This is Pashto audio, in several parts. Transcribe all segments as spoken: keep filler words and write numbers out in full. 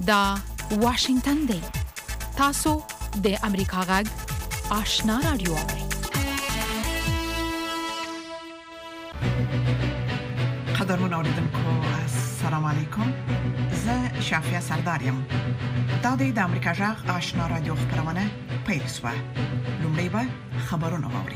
دا واشنگتن دی. تاسو د امریکا غږ آشنا رادیو اورئ. قدرمن اوریدونکو السلام علیکم. زه شافیا سردارم. دا د امریکا غږ آشنا رادیو خبرونه پیل شوه. لومړی به خبرونه واوري.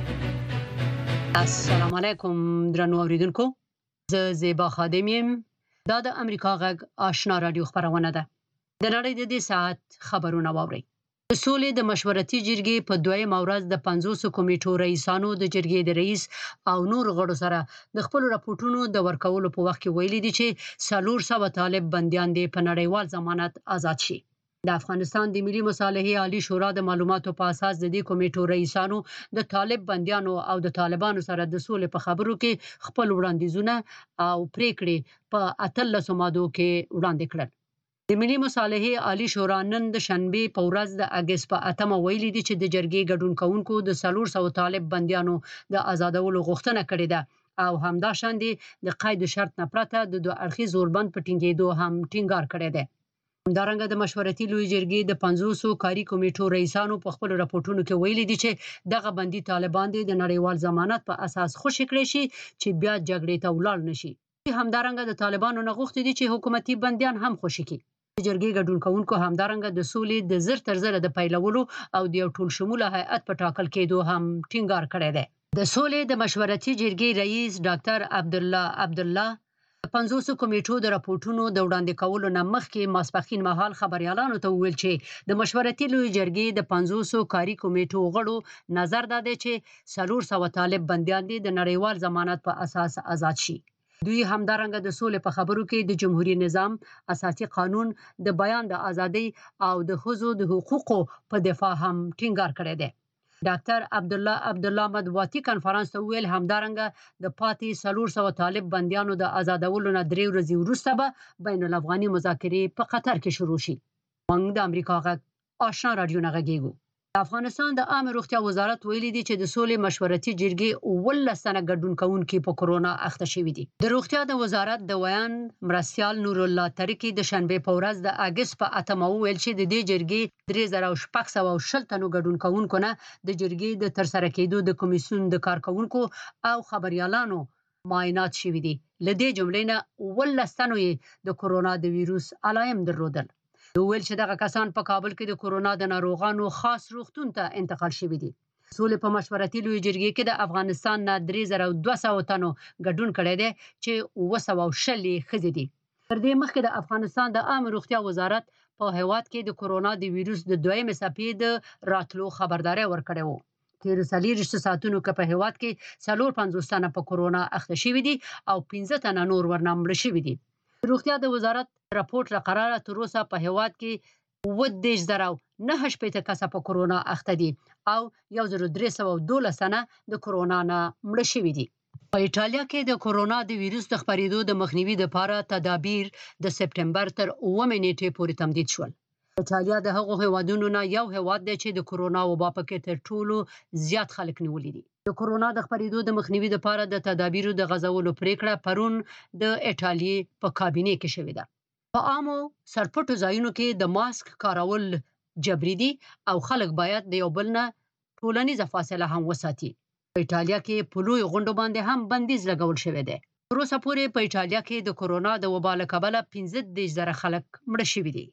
السلام علیکم درنو اوریدونکو. زه زیبا خادم یم. دا د امریکا غږ آشنا رادیو خبرونه ده. د نړۍ د دې ساعت خبرونه واوري. د سولې د مشورتي جرګې په دویمه ورځ د پنځوس کمیټو رئیسانو د جرګې د رئیس او نور غړو سره د خپل راپورټونو د ورکولو په وخت کې ویلي دي چې څلور سوه طالب بنديان دي په نړیوال ضمانت آزاد شي. د افغانستان د ملي مصالحې عالی شورا د معلوماتو په اساس د دې کمیټو رئیسانو د طالب بنديانو او د طالبانو سره د سولې په خبرو کې خپل وړاندیزونه او پریکړې په اتلس ماده کې وړاندې کړل. د ملي مصالحې عالی شورا نن د شنبه په ورځ د اگست په اتمه ویلي دي چې د جرګې ګډون کوونکو د څلور سوه طالب بنديانو د آزادولو غوښتنه کړې ده او همداشان د قید شرط نه پرته د دوه اړخیز زوربند په ټینګېدو هم ټینګار کړی دی. همدارنګه د مشورتي لوی جرګې د پنځوس کاري کمیټو رئیسانو په خپل راپورټونو کې ویلي دي چې دغه بندي طالبان د نړیوال ضمانت په اساس خوشی کړي شي چې بیا جګړې ته ولاړ نشي. همدارنګه د طالبانو نه غوښتي دي چې حکومتي بنديان هم خوشی کړي. د جرګې ګډون کوونکو همدارنګه د سولې د زر تر زره د پیلولو او د یو ټول شموله هیئت په ټاکل کېدو هم ټینګار کړی دی. د سولې د مشورتي جرګې رئیس ډاکټر عبدالله عبدالله د پنځوس کمیټو د راپورټونو د وړاندې کولو نه مخکې ماسپښین مهال خبريالانو ته وویل چې د مشورتي لوی جرګې د پنځوس کاري کمیټو غړو نظر داده چې څلور سوه طالب بنديان دي د نړیوال ضمانت په اساس آزاد شي. دوی همدارنګه د سولې په خبرو کې د جمهوریت نظام، اساسي قانون، د بیان د ازادۍ او د ښځو د حقوقو په دفاع هم ټینګار کړی دی. ډاکټر عبدالله عبدالله مطبوعاتي کانفرنس ته ویل همدارنګه د پاتې څلور سوه طالب بنديانو د آزادولو نه درې ورځې وروسته به بین الافغاني مذاکرې په قطر کې شروع شي. موږ د امریکا غږ آشنا رادیو نه غږیږو. د افغانستان د عامه روغتیا وزارت ویلي دی چې د سولې مشورتي جرګې اوولس تنه ګډون کوونکي په کورونا اخته شوي دي. د روغتیا د وزارت د ویان مرستیال نور الله ترکی د شنبه په ورځ د اگست په اتمه ویل چې د دې جرګې درې زره شپږ سوه او شل تنو ګډون کوونکو نه د جرګې د ترسره کېدو د کمیسیون د کارکونکو او خبريالانو معاینات شوي دي. له دې جملې نه اوولس تنو یې د کورونا د ویروس علایم درلودل. ویل چې دغه کسان په کابل کې د کورونا د ناروغانو خاص روغتون ته انتقال شوي دي. سولې په مشورتي لوی جرګې کې د افغانستان نه درې زره دوه سوه تنو ګډون کړی دی چې اوه سوه او شل ښځې دي. تر دې مخکې د افغانستان د عامه روغتیا وزارت په هیواد کې د کورونا د ویروس د دویمې څپې د راتلو خبرداری ورکړی و. تیر څلوېښت ساعتونو کې په هیواد کې څلور پنځوس تنه په کورونا اخته شوي دي او پنځه تنه نور ورنه مړه شوي دي. روغتیا د وزارت راپورټ را قراره تر اوسه په هیواد کې اووه دېرش زره نهه شپېته کسه په کورونا اخته دي او یو زر درې سوه او دولس تنه د کورونا نه مړه شوي دي. په ایټالیا کې د کورونا د ویروس د خپرېدو د مخنیوي لپاره تدابیر د سپټمبر تر اوومې نیټې پورې تمدید شول. ایټالیا د هغو هیوادونو نه یو هیواد دی چې د کورونا وبا پکې تر ټولو زیات خلک نیولي دي. د کورونا د خپرېدو د مخنیوي لپاره د تدابیرو د غځولو پریکړه پرون د ایټالیا په کابینې کې شوې ده. په عامو سرپټو ځایونو کې د ماسک کارول جبري دي او خلک باید د یو بل نه ټولنیزه فاصله هم وساتي. په ایټالیا کې په لوی غونډو باندې هم بندیز لګول شوی دی. تر اوسه پورې په ایټالیا کې د کورونا د وبا له کبله پنځه دېرش زره خلک مړه شوي دي.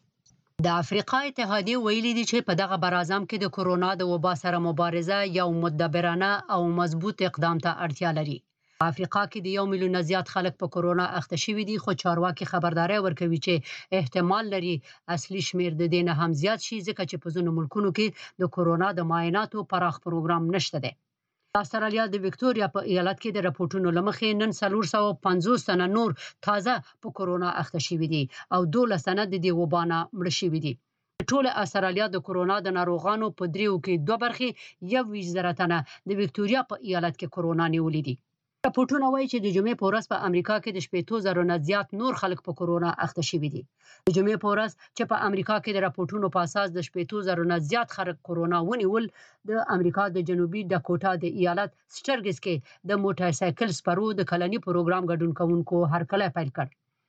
د افریقا اتحادیه ویلي دي چې په دغه براعظم کې د کورونا د وبا سره مبارزه یو مدبرانه او مضبوط اقدام ته اړتیا لري. په افریقا کې د یو میلیون زیات خلک په کورونا اخته شوي دي خو چارواکي خبرداري ورکوي چې احتمال لري اصلي شمیر د دې نه هم زیات شي ځکه چې په ځینو ملکونو کې د کورونا د معایناتو پراخ پروګرام نشته دی. د استرالیا د وکټوريا په ایالت کې د راپورټونو لمخې نن څلور سوه پنځوس تنه نور تازه په کورونا اخته شوي دي او دولس تنه د دې وبا نه مړه شوي دي. ټول استرالیا د کورونا د ناروغانو په دریو کې دوه برخې یو ویشت زره تنه د وکټوريا په ایالت کې کورونا نیولي دي. راپورټونه وایي چې د جمعې په ورځ په امریکا کې د شپېتو زرو نه زیات نور خلک په کورونا اخته شوي دي. د جمعې په ورځ چې په امریکا کې د راپورټونو په اساس د شپېتو زرو نه زیات خلک کورونا ونیول، د امریکا د جنوبي ډاکوټا د ایالت سټرګس کې د موټر سایکل سپرو د کلني پروګرام ګډون کوونکو هرکلی پیل کړ.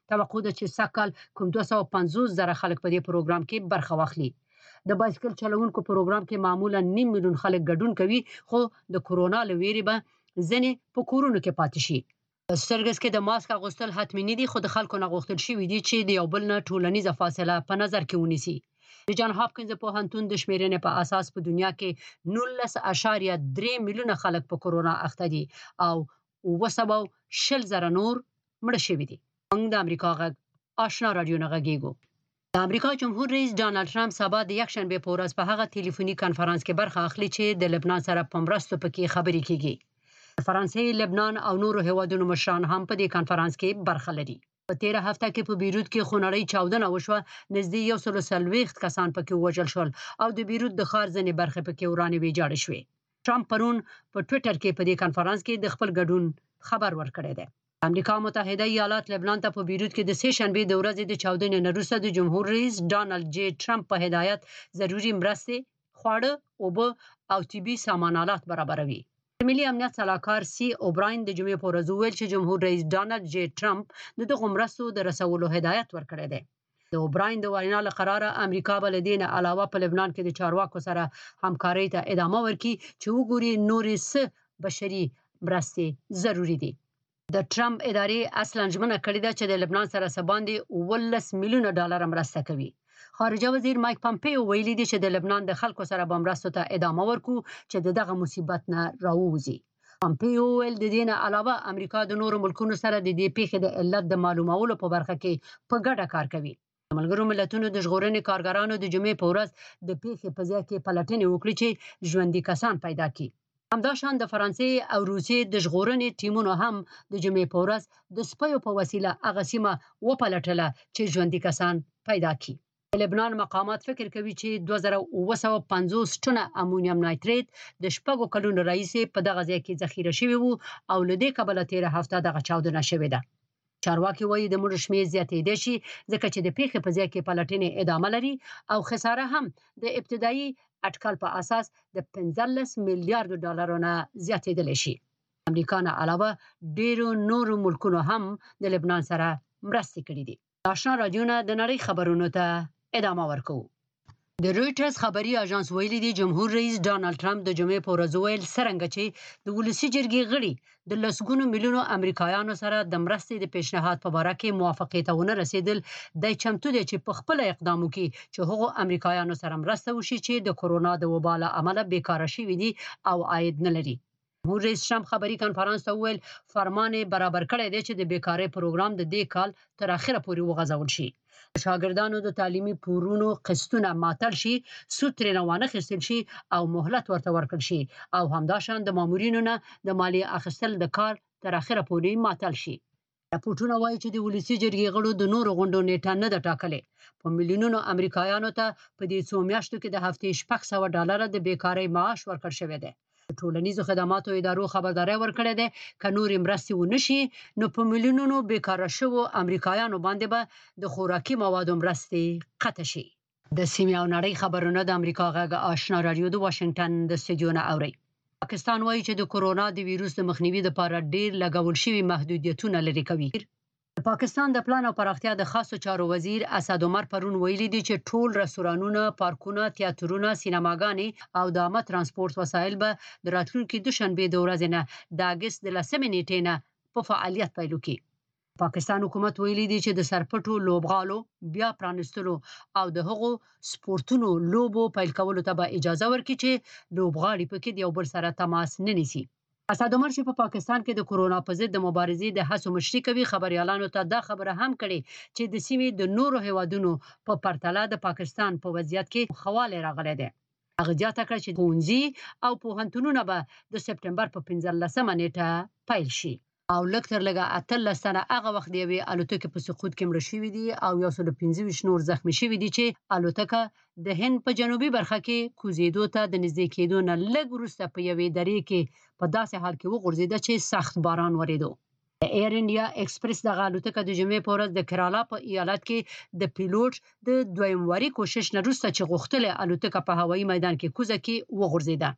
توقع ده چې سږ کوم دوه سوه پنځوس زره خلک په دې پروګرام کې برخه واخلي. د بایسکل چلونکو پروګرام کې معمولا نیم میلیون خلک ګډون کوي، خو د کورونا له ویرې به ځنې په کورونو کې پاتې شي. په سرګس کې د ماسک اغوستل حتمي دي، خو د خلکو نه غوښتل شوي دي چې د یو بل نه ټولنیزه فاصله په نظر کې ونیسي. د جان هاپکینز پوهنتون د شمیرنې په اساس په دنیا کې نولس اعشاریه درې میلیونه خلک په کورونا اخته دي او اوه سوه شل زره نور مړه شوي دي. موږ د امریکا غږ آشنا رادیو نه غږیږو. د امریکا جمهور رئیس ډانلډ ټرمپ سبا د یکشنبه په ورځ په هغه ټلیفوني کانفرنس کې برخه اخلي چې د لبنان سره په مرستو پکې خبرې کیږي. فرانسې، لبنان او نورو هیوادونو مشران هم په دې کانفرنس کې برخه لري. په تیره هفته کې په بیروت کې خونړۍ چاودنه وشوه، نږدې یو سل څلوېښت کسان پکې ووژل شول او د بیروت د ښار ځینې برخې پکې ورانې ویجاړې شوې. ټرمپ پرون په ټویټر کې په دې کانفرنس کې د خپل ګډون خبر ورکړی دی. امریکا متحده ایالات لبنان ته په بیروت کې د سه شنبه د ورځې د چاودنې نه وروسته د جمهور رئیس ډانلډ جی ټرمپ په هدایت ضروري مرستې، خواړه، اوبه او طبي سامانالات برابروي. ملي امنیت سلاکار سی اوبراین د جمعې په ورځ وویل چې جمهور رئیس ډانلډ جی ټرمپ د دغو مرستو د رسولو هدایت ورکړی دی. د اوبراین د وینا له قراره امریکا بل دین علاوه په لبنان کې د چارواکو سره همکارۍ ته ادامه ورکړي چې وګوري نورې څه بشري مرستې ضروری دي. د ټرمپ ادارې اصلا ژمنه کړې ده چې د لبنان سره سباندې اوولس میلیونه ډالر مرسته کوي. خارجه وزیر مایک پامپیو ویلي دی چې د لبنان د خلکو سره به مرستو ته ادامه ورکو چې دغه مصیبت نه راووځي. پامپیو ویل د دې نه علاوه امریکا د نورو ملکونو سره د دې پیښې د علت د معلومولو په برخه کې په ګډه کار کوي. د ملګرو ملتونو د ژغورنې کارګرانو د جمعې په ورځ د پیښې په ځای کې پلټنې وکړي چې ژوندي کسان پیدا کړي. همداشان د فرانسې او روسیې د ژغورنې ټیمونو هم د جمعې په ورځ د سپیو په وسیله هغه سیمه وپلټله چې ژوندي کسان پیدا کړي. لبنان مقامات فکر کوي چې دوه زره اوه سوه پنځوس ټنه امونیم نایتریت د شپږو کلونو راهیسې په دغه ځای کې ذخیره شوی وو او له دې کبله تیره هفته دغه چاودنه شوې ده. چارواکي وایي د مړو شمېر زیاتېدی شي ځکه چې د پیښې په ځای کې پلټنې ادامه لري او خساره هم د ابتدایي اټکل په اساس د پنځلس میلیارډ ډالرو نه زیاتېدلی شي. امریکا نه علاوه ډیرو نورو ملکونو هم د لبنان سره مرستې کړې دي. آشنا رادیو نه د نړۍ خبرونو ته ادامه ورکوو. د رویټرز خبري اژانس ویلي دی جمهور رئیس ډانلډ ټرمپ د جمعې په ورځ ویل څرنګه چې د ولسي جرګې غړي د لسګونو میلیونو امریکایانو سره د مرستې د پیشنهاد په باره کې موافقې ته ونه رسیدل، دی چمتو دی چې په خپل اقدام وکړي چې هغو امریکایانو سره مرسته وشي چې د کورونا د وبا له امله بیکاره شوي دي او عاید نه لري. جمهور رئیس ټرمپ خبري کانفرنس ته وویل فرمان برابر کړی دی چې د بیکارۍ پروګرام د دې کال تر اخره پورې وغځول شي. شاګردانو د تعلیمي پورونو قسطونه ماتل شي، سود ترې وانه اخیستل شي او مهلت ورته ورکړل شي او همداشان د مامورینو نه د مالیې اخیستل د کار تر اخره پورې ماتل شي. راپورټونه وایي چې د ولسي جرګې غړو د نورو غونډو نیټه نه ده ټاکلې. په میلیونونو امریکایانو ته په دې څو میاشتو کې د هفتې شپږ سوه ډالره د بیکارۍ معاش ورکړل شوی دی. ټولنیزو خدماتو ادارو خبرداري ورکړې ده که نورې مرستې ونه شي نو په میلیونونو بیکاره شوو امریکایانو باندې به د خوراکي موادو مرستې قطع شي. د سیمې او نړۍ خبرونه د امریکا غږ آشنا رادیو د واشنگټن د استودیو نه اوري. پاکستان وایي چې د کورونا د ویروس د مخنیوي لپاره ډیر لګول شوي محدودیتونه لرې کوي. د پاکستان د پلان او پراختیا د خاصو چارو وزیر اسد عمر پرون ویلي دی چې ټول رستورانونه، پارکونه، تیاترونه، سینماګانې او د عامه ترانسپورت وسایل به د راتلونکي دوشنبه د ورځې نه د اګست د لسمې نیټې نه په فعالیت پیل وکړي. پاکستان حکومت ویلي دی چې د سرپټو لوبغالو بیا پرانستلو او د هغو سپورتونو لوبو پیل کولو ته به اجازه ورکړي چې لوبغاړي پکې د یو بل سره تماس نه نیسي. اسد عمر چې په پاکستان کې د کورونا په ضد د مبارزې د هڅو مشري کوي، خبريالانو ته دا خبره هم کړې چې د سیمې د نورو هیوادونو په پرتله د پاکستان په وضعیت کې خواله راغلی دی. هغه زیاته کړه چې ښوونځي او پوهنتونونه به د سپټمبر په پنځلسمه نیټه پیل شي او لږ تر لږه اتلس تنه هغه وخت د یوې الوتکې په سقوط کې مړه شوي دي او یو سل پنځه ویشت نور زخمي شوي دي چې الوتکه د هند په جنوبي برخه کې کوزیدو ته د نږدې کېدو نه لږ وروسته په یوې درې کې په داسې حال کې وغورځېده چې سخت باران وریدو. د ایر انډیا ایکسپریس دغه الوتکه د جمعې په ورځ د کرالا په ایالت کې د پیلوټ د دویم واري کوشش نه وروسته چې غوښتله الوتکه په هوایي میدان کې کوزه کې وغورځېده.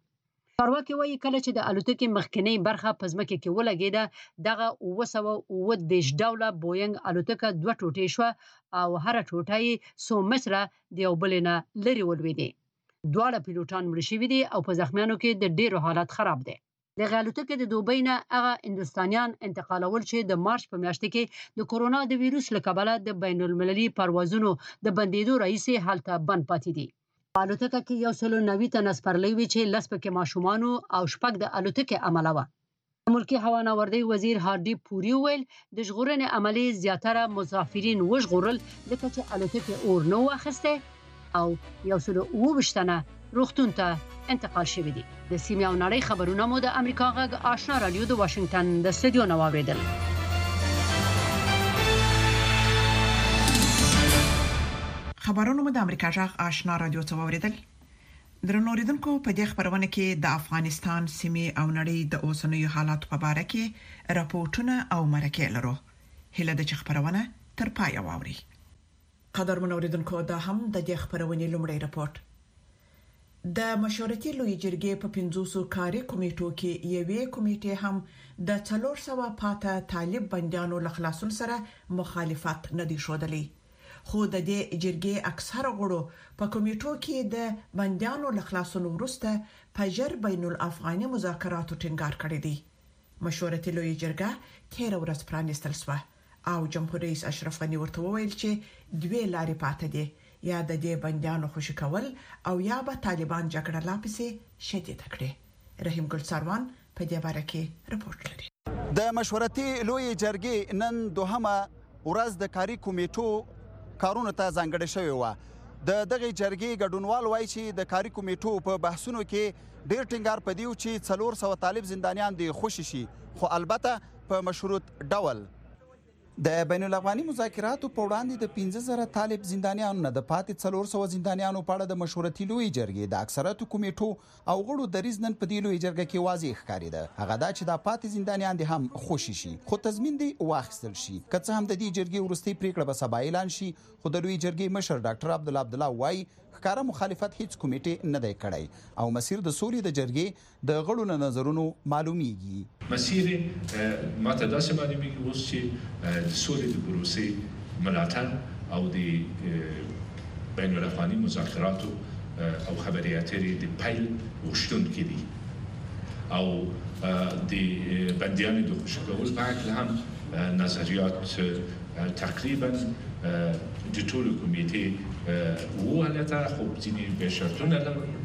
چارواکي وایي کله چې د الوتکې مخکنی برخه په ځمکه کې ولګېده دغه اوه سوه اووه دېرش ډوله بوینګ الوتکه دوه ټوټې شوه او هر ټوټه یې څو متره د یو بل نه لرې ولوېدې. دواړه پیلوټان مړه شوي دي او په زخمیانو کې د ډېرو حالت خراب دی. دغه الوتکې د دوبۍ نه هغه هندوستانیان انتقالول چې د مارچ په میاشت کې د کورونا د ویروس له کبله د بین المللي پروازونو د بندېدو راهیسې هلته بند پاتې دي. په الوتکه کې یو سل نوي تنه سپرلي وي چې لس پکې ماشومانو او شپږ د الوتکې عمله وه. د ملکي هوانوردۍ وزیر هاردي پوري وویل د ژغورنې عملې زیاتره مسافرین وژغورل ځکه چې الوتکې اور نه و اخیستی او یو سل اووه ویشت تنه روغتون ته انتقال شوي دي. د سیمې او نړۍ خبرونه مو د امریکا غږ آشنا رادیو د واشنگټن د استودیو نه واورېدل. خبرونه مو د امریکا غږ آشنا رادیو څخه واورېدل. درنو اوریدونکو په دې خبرونه کې د افغانستان سیمې او نړۍ د اوسنیو حالاتو په اړه کې راپورټونه او مرکې لرو. هله د خبرونه تر پای واوري. قدرمن اوریدونکو دا هم د دې خبرونه لومړی راپورټ. د مشورتي لوی جرګې په پنځوسو کاري کمیټو کې یوې کمیټې هم د څلور سوه پاته طالب بندیانو له خلاصون سره مخالفت نه دی ښودلی. خو د دې جرګې اکثره غړو په کمیټو کې د بندیانو له خلاصون وروسته په جر بین الافغاني مذاکراتو ټینګار کړی دی. مشورتي لوی جرګه تیر ورځ پرانیستل شوه او جمهور رئیس اشرف غنی ورته وویل چې دوی لارې پاتې دي، یا د دې بندیانو خوشی کول او یا به طالبان جګړه لا پسې شدید کړي. رحیم ګل ساروان په دې باره کې رپورټ لري. د مشورتي لوی جرګې نن دوهمه ورځ د کاري کمیټو کارونو ته ځانګړې شوې وه. د دغه جرګې ګډونوال وایي چې د کاري کمیټو په بحثونو کې ډېر ټینګار په دیو چې څلور سوه طالب زندانیان دي خوشي شي، خو البته په مشروط ډول. د بین الافغاني مذاکراتو په وړاندې د پنځه زره طالب زندانیانو نه د پاتې څلور سوه زندانیانو په اړه د مشورتي لوی جرګې د اکثریتو کمیټو او غړو دریځ نن په دې لوی جرګه کې واضح ښکارېده. هغه دا چې دا پاتې زندانیان دي هم خوشي شي، خو تضمین دی واخیستل شي. که څه هم د دې جرګې وروستۍ پریکړه به سبا اعلان شي، خو د لوی جرګې مشر ډاکټر عبدالله عبدالله وایي ښکاره مخالفت هیڅ کمیټې نه دی کړی او مسیر د سولې د جرګې د غړو له نظرونو معلومیږي. مسیر ماته داسې معلومیږي اوس چې د سولې د پروسې ملاتړ او د بین الافغاني مذاکراتو او خبرې اترې د پیل غوښتونکي دي او د بندیانو د خوشي کولو په هکله هم نظریات تقریبا د ټولو کمیټې وهلته، خو ځینې به شرطونه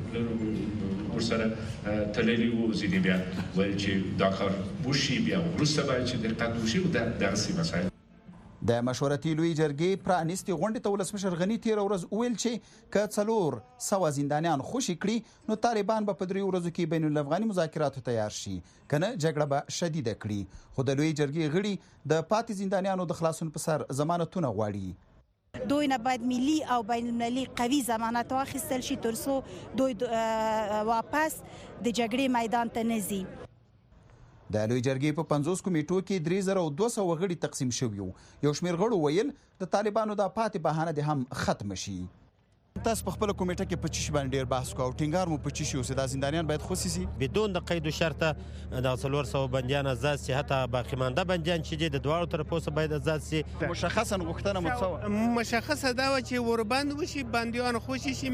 ورسره تللي وو، ځینې بیا ویل چې دا کار وشي، بیا وروسته باید چې دقت وشي او دغسې مسایل. د مشورتي لوی جرګې پرانیستې غونډې ته ولسمشر غني تېره ورځ وویل چې که څلور سوه زندانیان خوشي کړي نو طالبان به په دریو ورځو کې بین الافغاني مذاکراتو تیار شي، که نه جګړه به شدیده کړي. خو د لوی جرګې غړي د پاتې زندانیانو د خلاصون په سر ضمانتونه غواړي. دوی نه باید ملي او بین المللي قوي ضمانت واخیستل شي ترڅو دوی واپس د جګړې میدان ته نه ځي. د لوی جرګې په پنځوس کمیټو کې درې زره او دوه سوه غړي تقسیم شوي وو. یو شمېر غړو ویل د طالبانو د پاتې بهانه دې هم ختمه شي. تاسو په خپل کمیټه کې په چی باندې ډیر بحث کوو، ټینګار مو په چی شي اوسه د زندانیان باید خوشي شي بدون د قید او شرط. د څلور سوه بندیان آزاد شي، حتی باقی مانده بندیان چې د دواړو طرفو څخه باید آزاد شي. مشخصا غوښتنه مو څه مشخصه دا و چې وربند وشي، بندیان خوشي شي،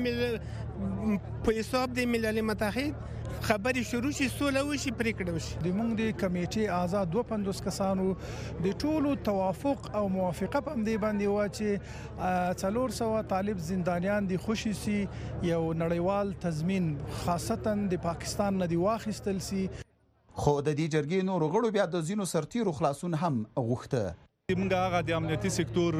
په حساب د ملل متحد خبرې شروع شي، سوله وشي، پریکړه وشي. د موږ د کمیټې آزاد دوه پنځوس کسانو د ټولو توافق او موافقه په دې باندې و چې څلور سوه طالب زندانیان دي خوشي سي، یو نړیوال تضمین خاصتا د پاکستان نه دی واخیستل سي. خو د دې جرګې نور غړو بیا د زینو سرتیرو خلاصون هم غوښته. موږ هغه د امنیتي سکتور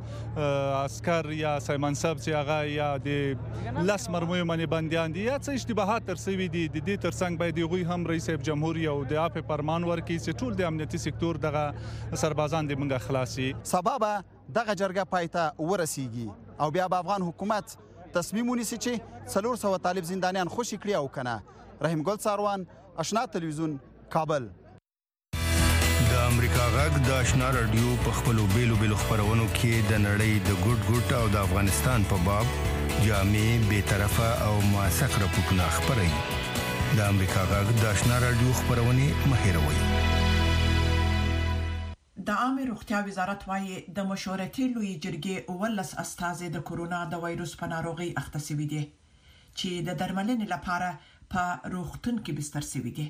عسكر یا سیمنصب چې هغه یا د لاس مرموي باندې بندیان دي یا څه اشتباهات تر سوي دي، د دې ترڅنګ باید غوي هم رئیس جمهور او د اپ فرمان ورکړي چې ټول د امنیتي سکتور دغه سربازان د موږ خلاصي. سبب دغه جرګه پایته ورسیږي او بیا به افغان حکومت تصمیم ونیسي چې څلور سوه طالب زندانیان خوشي کړي او کنه. رحیم ګل ساروان، آشنا تلویزیون، کابل. د امریکا غږ د آشنا رادیو په خپلو بیلو بیلو خبرونو کې د نړۍ د ګوټ ګوټ او د افغانستان په باب جامع، بې طرفه او موثق راپورټونه خپروي. د امریکا غږ د آشنا رادیو خبرونه مهیروي. د عامه روغتیا وزارت وايي د مشورتي لوی جرګې ولس استازي د کورونا د وایروس په ناروغي اخته شوي دي چې د درملنې لپاره په روغتون کې بستر شوي دي.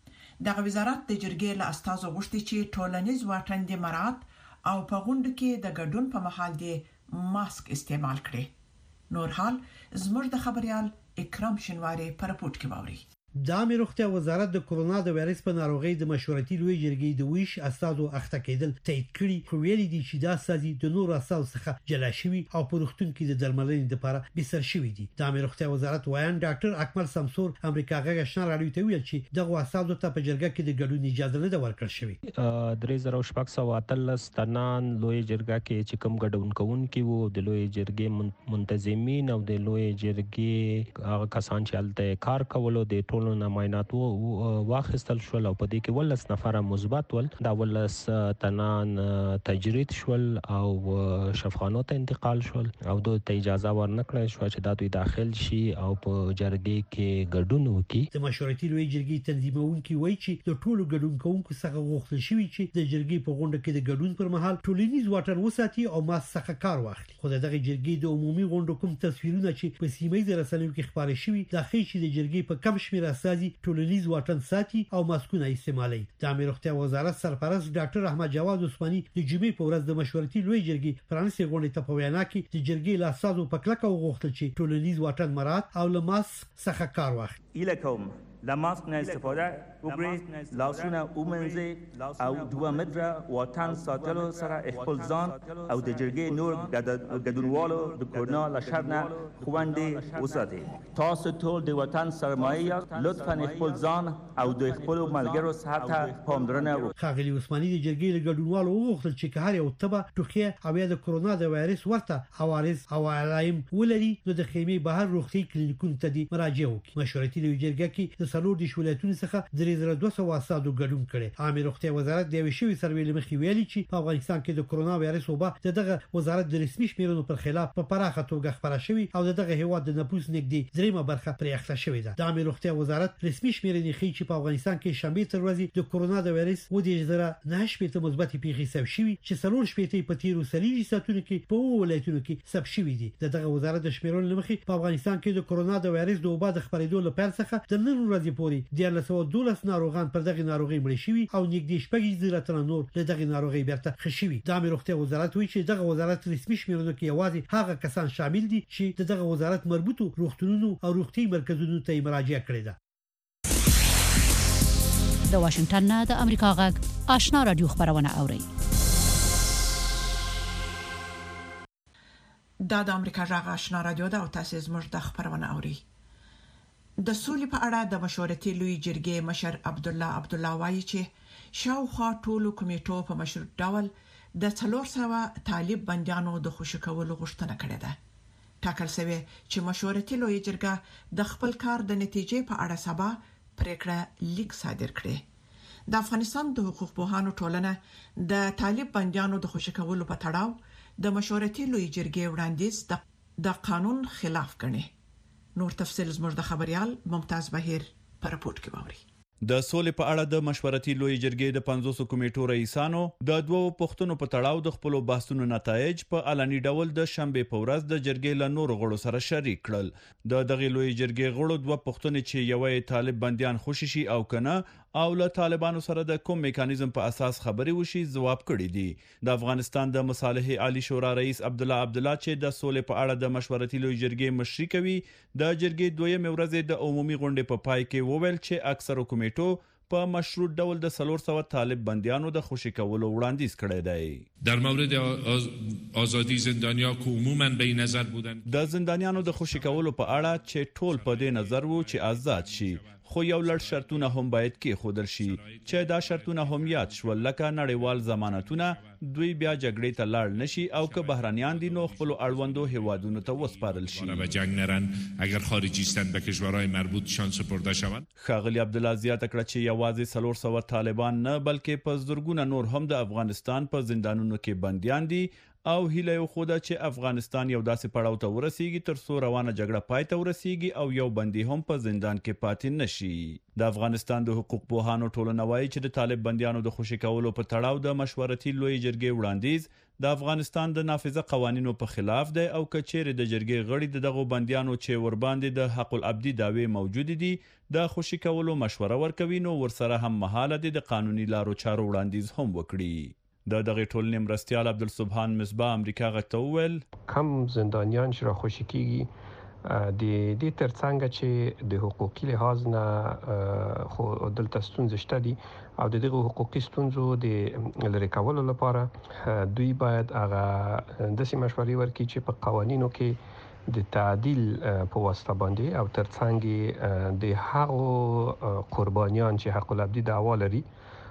دغه وزارت د جرګې له استازو غوښتي چې ټولنیز واټن د مراعات او په غونډه کې د ګډون په مهال د ماسک استعمال کړي. نور حال زموږ د خبريال اکرام شنواری په رپورت کې باوري. د عامه روغتیا وزارت د کورونا د وایرس په ناروغي د مشورتي لوی جرګې د ویش استادو اخته کېدل تایید کړي، خو ویلي دي چې دا سازي د نور اساس څخه جلا شوی او په روغتون کې د درملنې لپاره بستر شوی دي. د عامه روغتیا وزارت وایي ډاکټر اکمل سمسور امریکا غږ آشنا رادیو ته ویل چې دغه اسادو ته په جرګه کې د ګډون اجازه نه ورکړل شوی. درې زره شپږ سوه اتلس تنان لوی جرګه کې چې کوم ګډون کوونکي وو د لوی جرګې منتظمین او د لوی جرګې هغه کسان چې الته کار کولو د ټولو نماینات واخستل شول او په دې کې ولس نفر مثبت ول. دا ولس تنان تجرید شول او شفاخانو ته انتقال شول او دوی ته اجازه ورنکړل شو چې دا دوی داخل شي او په جرګې کې ګډون وکړي. د مشورتي لوی جرګې تنظیمونکي وایي چې د ټولو ګډون کوونکو څخه غوښتل شوی چې د جرګې په غونډه کې د ګډون پر مهال ټولنیز واټن وساتي او ماسک څخه کار واخلي. خو دغه جرګې د عمومي غونډو کوم تصویرونه چې په سیمه ییز رسنیو کې خبري شوي دا ښيي چې د جرګې په کم شمېر اساسي ټولنیز واټن ساتي او ماسکونه استعمالوي. د امیر روغتیا وزارت سرپرست ډاکټر احمد جواد عثماني د جمعې په ورځ د مشورتي لوی جرګې پرانیستې غونډې ته په وینا کې د جرګې لاسازو په کلکه وغوښتل چې ټولنیز واټن مراعات او له ماسک څخه کار واخلي. الکوم لا ماسک نه استفاده وکړي، لاسونه ومنځي او دوه متره واټن ساتلو سره خپل ځان او د جرګې نور ګډونوالو د کورونا له شر نه خوندي وساتي. تاسو ټول د وطن سرمایه لطفا خپل ځان او د خپل ملګرو صحت ته پاملرنه وکړئ. خاغلی عثماني د جرګې له ګډونوالو وغوښتل چې هر یو تبه ټوخی او یا د کورونا د وایرس ورته عوارض او علائم ولري نو د خیمه بهر روغتي کلینیکونو ته مراجعه وکړي. مشورتي لوی جرګه کې د سلور د ولایتونو څخه درې زره دوه سوه اسادو ګډون کړي. عامه روغتیا وزارت د ویشوي سروې لمخې ویلي چې په افغانستان کې د کورونا وایرس وبا دغه وزارت د رسمي شمیرونو پر خلاف په پراخه توګه خبره شوی او دغه هیواد د نفوس نږدې دریمه برخه پرې اخته شوې ده. د عامه روغتیا وزارت رسمي شمیرنې ښيي چې په افغانستان کې شنبه تر ورځې د کورونا د وایرس و د زره نه شپږ مثبت پیښې ثبت شوي چې څلور شپږ په تیرو سلیجي ساتونکو کې په ولایتونو کې ثبت شوي دي. دغه وزارت د شمیرونو لمخې په افغانستان کې د کورونا د وایرس د وبا د خبرېدو لپاره څخه د نن ورځې پورې د دولس ناروغان پر دغه ناروغي مړ شوي او نږدې شپږ زره تر نور له دغه ناروغي بیرته خښوي. د عامه روغتیا وزارت وایي چې دغه وزارت رسمي شمیرونو کې یوازې هغه کسان شامل دي چې دغه وزارت مربوطو روغتونونو او روغتي مرکزونو ته مراجعه کړې ده. د واشنگټن نه د امریکا غږ آشنا رادیو خبرونه اوري. دا د امریکا غږ آشنا رادیو ده او تاسو زموږ د خبرونه اوري. د سولې په اړه د مشورتي لوی جرګې مشر عبد الله عبد الله وايي چې شاوخوا ټولو کمیټو په مشروط ډول د څلور سوه طالب بنديانو د خوشی کولو غوښتنه کړې ده. ټاکل شوی چې مشورتي لوی جرګه د خپل کار د نتیجې په اړه سبا پریکړه لیک صادر کړي. د افغانستان د حقوق پوهانو ټولنه د طالب بنديانو د خوشی کولو په تړاو د مشورتي لوی جرګې وړاندیز د قانون خلاف ګڼي. نور تفصیل زموږ د خبريال ممتاز بهیر په رپورت کې باوري. د سولې په اړه د مشورتي لوی جرګې د پنځوس کمیټو رئیسانو د دوو پښتنو په تړاو د خپل بحثونو نتایج په علني ډول د شنبه په ورځ د جرګې له نورو غړو سره شریک کړل. د دغه لوی جرګې غړو دوه پښتنې چې یوې طالب بنديان خوشي او کنه او له طالبانو سره د کوم میکانیزم په اساس خبري وشي جواب کړی دی. د افغانستان د مصالح عالی شورا رئیس عبد الله عبد الله چې د سولې په اړه د مشورتي لوی جرګې مشري کوي د جرګې دویم ورځې د عمومي غونډې په پای کې وویل چې اکثره کمیټو په مشروط ډول د څلور سوه طالب بنديانو د خوشی کولو وړاندیز کړی دی. در مورد آزادی زندانیا که عموما به نظر بودن د زندانیانو د خوشی کولو په اړه چې ټول په دې نظر وو چې آزاد شي، خو یو لړ شرطونه هم باید کې خودل شي چې دا شرطونه هم یاد شول لکه نړیوال ضمانتونه، دوی بیا جګړې ته لاړ نشي او که بهرانيان دي نو خپل اړوندو هیوادونو ته وسپارل شي و جنگ نرن اگر خارجی هستند به کشورهای مربوطشان سپرده شوند. خاغلی عبد الله زیاته کړه چې یوازې څلور سوه طالبان نه بلکې په زرګونه نور هم د افغانستان په زندانونو کې بنديان دي او هیله یو خوده چې افغانستان یو داسې پړاو ته ورسیږي تر څو روانه جګړه پای ته ورسیږي او یو بندي هم په زندان کې پاتې نشي. د افغانستان د حقوق پوهانو ټولنه وایي چې د طالب بنديانو د خوشي کولو په تړاو د مشورتي لوی جرګې وړاندیز د افغانستان د نافذه قوانینو په خلاف دی او کچېره د جرګې غړي دغه بنديانو چې ور باندې د حق الابدي داوی موجود دي د خوشي کولو مشوره ورکوي نو ورسره هم مهاله دي د قانوني لارو چارو وړاندیز هم وکړي. د دغه ټولنې مرستيال عبدالسبحان مصباح امریکا غږ ته وویل کم زندانیان چې را خوشي کیږي د دې ترڅنګ چې د حقوقي لحاظ نه خو دلته ستونزې شته دي او د دغه حقوقي ستونزو د لرې کولو لپاره دوی باید هغه داسې مشورې ورکړي چې په قوانینو کې د تعدیل په واسطه باندې او ترڅنګ د هغو قربانیان چې حق الابدي دعوا لري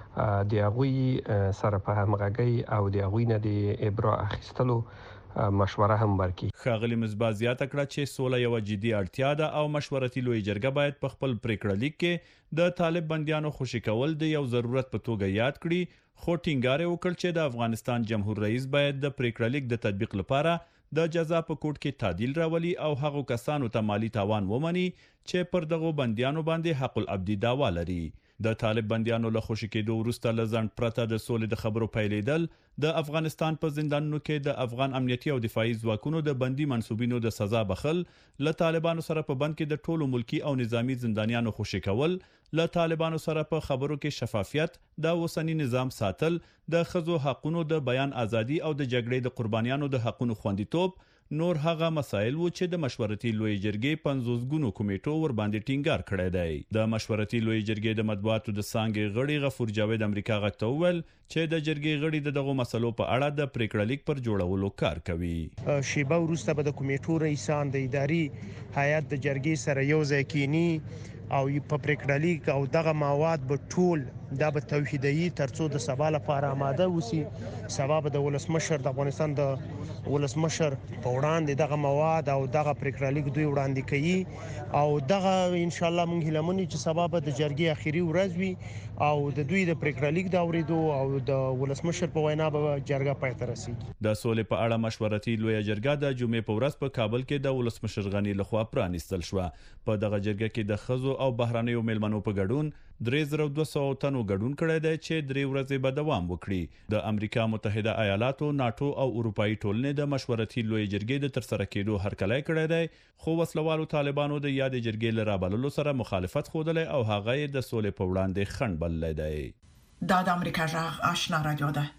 د هغوی سره په همغږۍ او د هغوی نه د ابرا اخیستلو مشوره هم ورکړي. ښاغلي مصباح زیاته کړه چې سوله یو جدي اړتیا ده او مشورتي لوی جرګه باید په خپل پریکړه لیک کې د طالب بنديانو خوشي کول د یو ضرورت په توګه یاد کړي خو ټینګار وکړ چې د افغانستان جمهور رئیس باید د پریکړه لیک د تطبیق لپاره د جزا په کوټ کې تعدیل راولي او هغو کسانو ته مالی تاوان ومني چې پر دغه بنديانو باندې حق الابدي دعوا لري. د طالب بنديانو له خوشي کېدو وروسته لزند پرته د سولې د خبرو پیلېدل د افغانستان په زندانونو کې د افغان امنیتي او دفاعي ځواکونو د بندي منسوبینو د سزا بخل له طالبانو سره په بند کې د ټولو ملکی او نظامی زندانیانو خوشي کول له طالبانو سره په خبرو کې شفافیت د اوسنی نظام ساتل د خزو حقونو د بیان ازادي او د جګړې د قربانیانو د حقونو خوندیتوب نور هغه مسایل و چې د مشورتي لوی جرګې پنځوس ګونو کمیټو ور باندې ټینګار کړی دی. د مشورتي لوی جرګې د مطبوعاتو د څانګې غړي غفور جاوید امریکا غږ ته وویل چې د جرګې غړي دغه مسلو په اړه د پریکړه لیک پر جوړولو کار کوي. شیبه وروسته به د کمیټو رئیسان د اداري هیئت د جرګې سره یو ځای کینی او په پریکړه لیک او دغه مواد به ټول دا به توحیدي ترڅو د سبا لپاره آماده وسی. سبا به د ولسمشر د افغانستان د ولسمشر په وړاندې دغه مواد او دغه پریکړه لیک دوی وړاندې کوي او دغه ان شاء الله مونږ هیلمن چې سبا به د جرګې اخیری ورځ وي او د دوی د پریکړه لیک دا اوریدو او د ولسمشر په وینا به جرګه پای ته رسیږي. د سولې په اړه مشورتي لوی جرګه د جمعې په ورځ په کابل کې د ولسمشر غنی لخوا پرانیستل شو. په دغه جرګه کې د خزو او بهرانيو میلمنو په ګډون درې زره دوه سوه تنو ګډون کړی دی چې درې ورځې به دوام وکړي. د امریکا متحده ایالاتو ناتو او اروپאי ټولنې د مشورتي لوی جرګې د ترسره کېدو هرکلی کړی دی خو وسلوالو طالبانو د یاد جرګې له رابللو سره مخالفت ښودلی او هغه یې د سولې په وړاندې خنډ بللی دی. دا د امریکا غږ آشنا رادیو ده.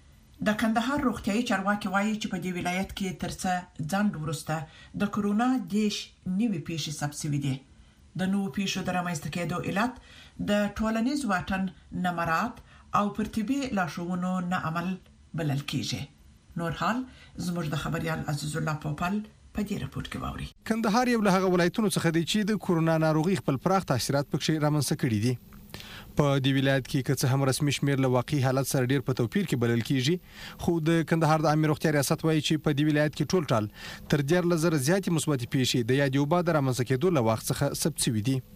د کندهار روغتيایي چارواکي وایي چې په دې ولایت کې ترڅه ځند ورسته د کورونا دیش نیوي پیښې ثبت شوې دي. د نوو پیښو د رامنځته کېدو علت د ټولنیز واټن نه مراعات او پر طبي لارښوونو نه عمل بلل کېږي. نور حال زموږ د خبريال عزیز الله پوپل په دې رپورت کې واوري. کندهار یو له هغه ولایتونو څخه دی چې د کورونا ناروغي خپل پراخ تاثیرات پکې رامنځته کړي دي. په دې ولایت کې که څه هم رسمي شمیر له واقعي حالت سره ډیر په توپیر کې بلل کیږي خو د کندهار د عامه روغتیا ریاست وایي چې په دې ولایت کې ټول ټال تر دیارلس زره زیاتې مثبت پیښې د یاد یو بعد رامنځته کېدو له وخت څخه ثبت شوي دي.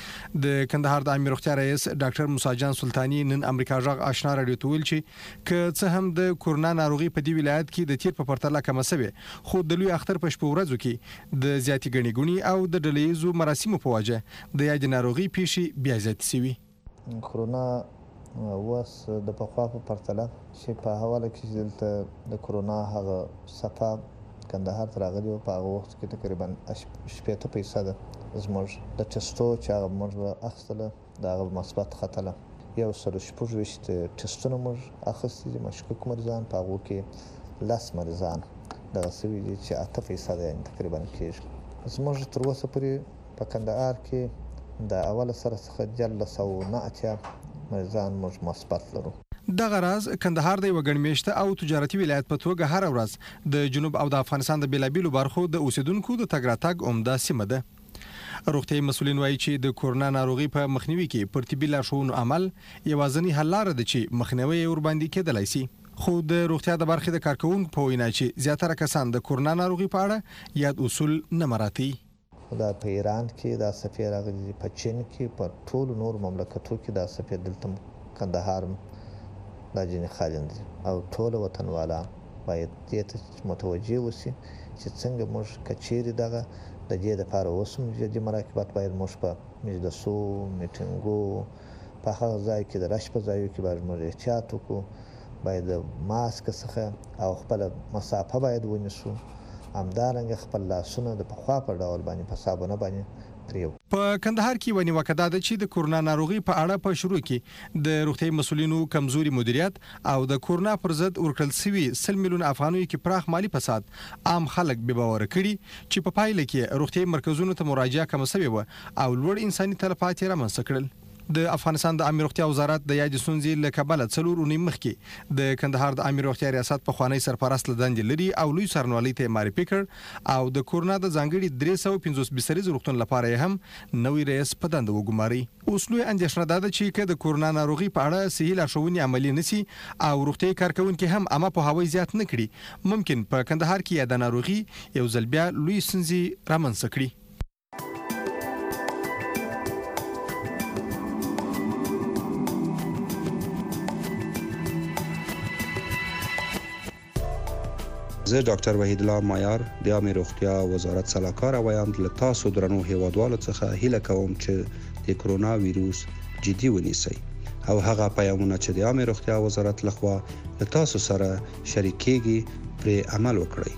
د کندهار د عامه روغتیا رئیس ډاکټر موسی جان سلطانی نن امریکا غږ آشنا رادیو ته ویل چې که څه هم د کورونا ناروغي په دې ولایت کې د تیر په پرتله کم شوه خو د لوی اختر په شپه ورځو کې د زیاتې غنی ګونی او د ډلېزو مراسمو په وجه د یاد ناروغي پیښې بیا زیاتې شوي. کورونا اوس د پخوا په پرتله چې په حواله کې دلته د کورونا هغه صفه کندهار ته راغلي په هغه وخت کې تقریبا شپږ فیصد زموږ د ټسټو چې هغه موږ اخیستله د هغه مثبت ختله یو سل شپږ ویشت ټسټونه موږ اخیستي دي مشکوک مریضان په هغو کې لس مریضان دغه سوي دي چې اته فیصد یې تقریبا کېږي. زموږ تر اوسه پورې په کندهار کې د اول سره څخه جلس او نه اتیا مریضان موږ مثبت لرو. دغه راز کندهار د یو ګڼمېشته او تجارتي ولایت په توګه هر ورځ د جنوب او د افغانستان د بیلابیلو برخو د اوسیدونکو د تګ راتګ عمده سیمه ده. روغتیايي مسؤلین وایي چې د کورونا ناروغي په مخنیوي کې پر طبي لارښوونو عمل یوازینی حل لاره ده چې مخنیوي یې ورباندې کېدلی شي. خو د روغتیا د برخې د کارکوونکو په وینا چې زیاتره کسان د کورونا ناروغي په اړه یاد اصول نه مراعاتوي. دا په ایران کې دا صفې راغلي په چین کې په ټولو نور مملکتو کې دا صفې دلته کندهار دا جنې خالند او ټول وطنوالا باید دې ته متوجه وسی چې څنګه موږ کچېری دغه د دې لپاره اوسم جدي مراقبت باید موږ په مجلسو میټینګو په هغه ځای کې د رش په ځایو کې باید موږ احتیاط وکړو، باید ماسک څخه او خپل مسافه باید ونیسو، همدارنګه خپل لاسونه د پخوا په ډول باندې په صابونه باندې پریو. په کندهار کې ونی وکدا د چې د کورونا ناروغي په اړه په شروع کې د روغتي مسولینو کمزوري مدیریت او د کورونا پر ضد ورکړل سوي سل میلیون افغانیو کې پراخ مالی فساد عام خلک به باور کړي چې په پایله کې روغتي مرکزونو ته مراجعه کم شوی و او لوړ انساني تلفات رامنځته کړل. د افغانستان د عامه روغتیا وزارت د یاد سنځي له کبله څلور اونۍ مخکې د کندهار د عامه روغتیا ریاست په خوانی سرپرست لدندې لري او لوی سرنوالي ته معرفي کړ او د کورونا د ځانګړي درې سوه پنځوس بسترې روغتون لپاره هم نوې رئیس په دنده وګماري. اوس لوی اندېښنه ده چې که د کورونا ناروغي په اړه صحیح لارښوونې عملي نشي او روغتي کارکونکي هم عامه پوهاوی زیات نه کړي، ممکن په کندهار کې د ناروغي یو ځل بیا لوی ستونزې رامنځته کړي. زه ډاکټر وحید الله مایار د عامه روغتیا وزارت سلاکار وایم له تاسو درنو هیوادوالو څخه هیله کوم چې د کرونا ویروس جدي ونیسئ او هغه پیغامونه چې د عامه روغتیا وزارت لخوا له تاسو سره شریکېږي پرې عمل وکړئ.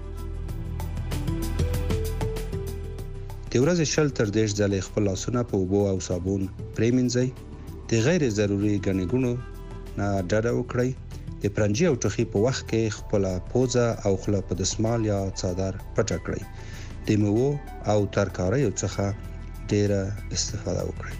د ورځې شل تر دېرش ځلې خپل لاسونه په اوبو او صابون پرېمنځئ. د غیر ضروري ګڼې ګوڼو نه ډډه وکړئ. د پرنجي او ټوخي په وخت کې خپل پوزه او خوله په دسمال یا څادر پټه کړئ. د میوو او ترکاریو څخه ډیره استفاده وکړئ.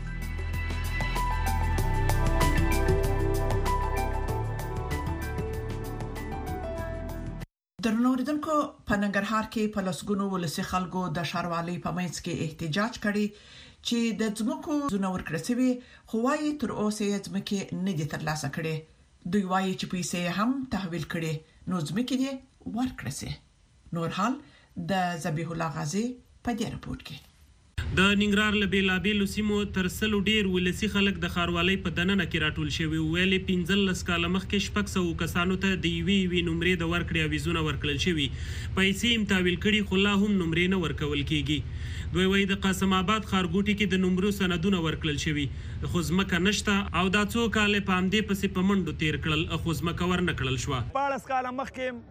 درنو اوریدونکو، په ننګرهار کې په لسګونو ولسي خلکو د ښاروالۍ په منځ کې احتجاج کړي چې د ځمکو زونه ورکړل شوی خو وايي تر اوسه یې ځمکې نه دي ترلاسه کړي. دوی وايي چې پیسې هم تحویل کړي نو ځمکې دې ورکړل شي. نور حال د ذبیح الله غازی په دې رپورت کې. د ننګرهار له بیلابیلو سیمو تر سلو ډیر ولسی خلک د ښاروالۍ په دننه کې راټول شوي ویلې پنځلس کاله مخکې شپږ سوه کسانو ته د یوې یوې نمرې د ورکړې اویزونه ورکړل شوي، پیسې هم تحویل کړي خو لا هم نمرې نه ورکول کیږي. دوی وایي د قاسم آباد ښارګوټي کې د نمرو سندونه ورکړل شوي خو ځمکه نشته او دا څو کاله په همدې پسې په منډو تیر کړل خو ځمکه ورنه کړل شوه. شپاړس کاله مخکې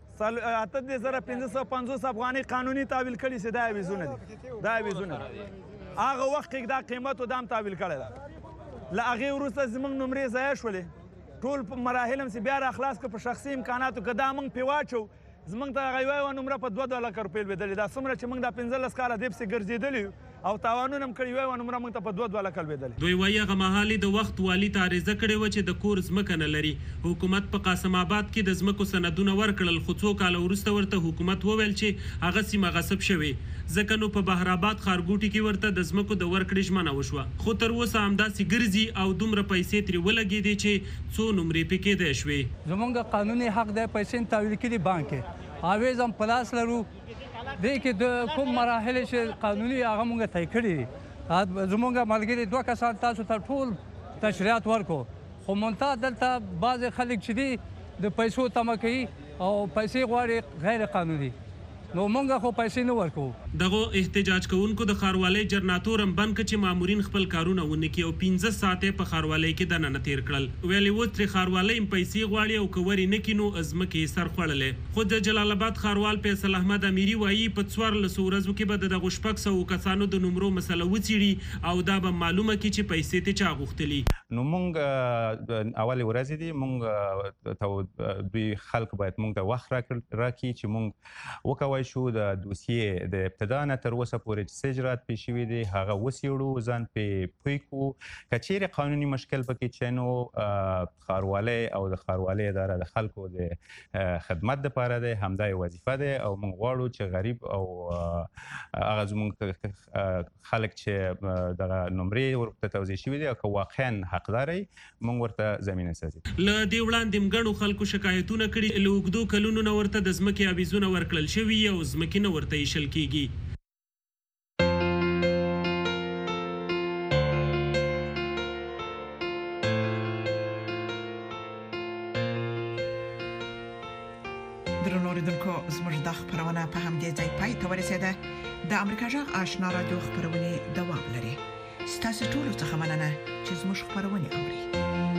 اته دې زره پنځه سوه پنځوس افغانۍ قانوني تحویل کړي چې دا اویزونه دي دا اویزونه هغه وخت کې دا قیمت و دام تحویل کړی ده. له هغې وروسته زموږ نمرې ضایع شولې، ټول مراحل هم چې بیا را خلاص کړه په شخصي امکاناتو که دا موږ پرې واچو زموږ ته هغه یوه نمره په دوه دوه لکه روپۍ لوېدلې. دا څومره چې موږ دا پنځلس کاله دې پسې ګرځېدلي او تاوانونه هم کړي یوه نمره موږ ته په دوه دوه لکه لوېدلې. دوی وایي هغه مهال د وخت والي ته عریضه کړې وه چې د کور ځمکه نه لري. حکومت په قاسم آباد کې د ځمکو سندونه ورکړل خو څو کاله وروسته ورته حکومت وویل چې هغه سیمه غصب شوې، ځکه نو په بهرآباد ښارګوټي کې ورته د ځمکو د ورکړې ژمنه وشوه خو تر اوسه همداسې ګرځي او دومره پیسې ترې ولګېدې چې څو نمرې پکې کېدی شوې. زموږ قانوني حق دی پیسې تحویل کړي بانک کې اویز هم پلاس لرو دې کې د کوم مراحل چې قانوني هغه موږ طی کړي دي. زموږ ملګري دوه کسان تاسو ته ټول تشریحات ورکو خو منتها دلته بعضې خلک چې دي د پیسو تمه کوي او پیسې غواړي غیر قانوني، نو مونږ خو پیسې نه ورکو. دغه احتجاج کوونکو د ښاروالۍ جنراتور هم بند کړ چې مامورین خپل کارونه ونه کړي او پنځه ساعته په ښاروالۍ کې دننه تیر کړل. ویلې اوس ترې ښاروالۍ هم پیسې غواړي او که ورې نه کړي نو ځمکې یې سر خوړلی. خو د جلال آباد ښاروال فیصل احمد امیري وایي په څوارلسو ورځو کې به د دغو شپږ سوو کسانو د نمرو مسله وڅېړي او دا به معلومه کړي چې پیسې ترې چا غوښتلي. نو مونږ اولې ورځې دي مونږ دوی خلک باید مونږ ته وخت راکړي چې مونږ وکوی شو د دوسیې د ابتدا نه تر اوسه پورې چې څه اجرات پېښ شوي دي هغه وڅېړو، ځان پرې پوه کړو. که چیرې قانوني مشکل پکې چې نو ښاروالۍ او د ښاروالۍ اداره د خلکو د خدمت دپاره دی، همدا یې وظیفه دی او موږ غواړو چې غریب او هغه زموږ خلک چې دغه نمرې ورته توضیح شوي دي او که واقعا حقدار یې موږ ورته زمینه سازي. له دې وړاندې هم ګڼو خلکو شکایتونه کړي له اوږدو کلونو نه ورته د ځمکې اویزونه ورکړل شوي او ځمکې نه ورته ایښل کېږي. درنو اوریدونکو زموږ د خبرونه په همدې ځای پای ته ورسیده. د امریکا جغ آشنا رادیو خبرونه دوام لري. ستاسو ټول څه مننه چې زموږ خبرونه اوري.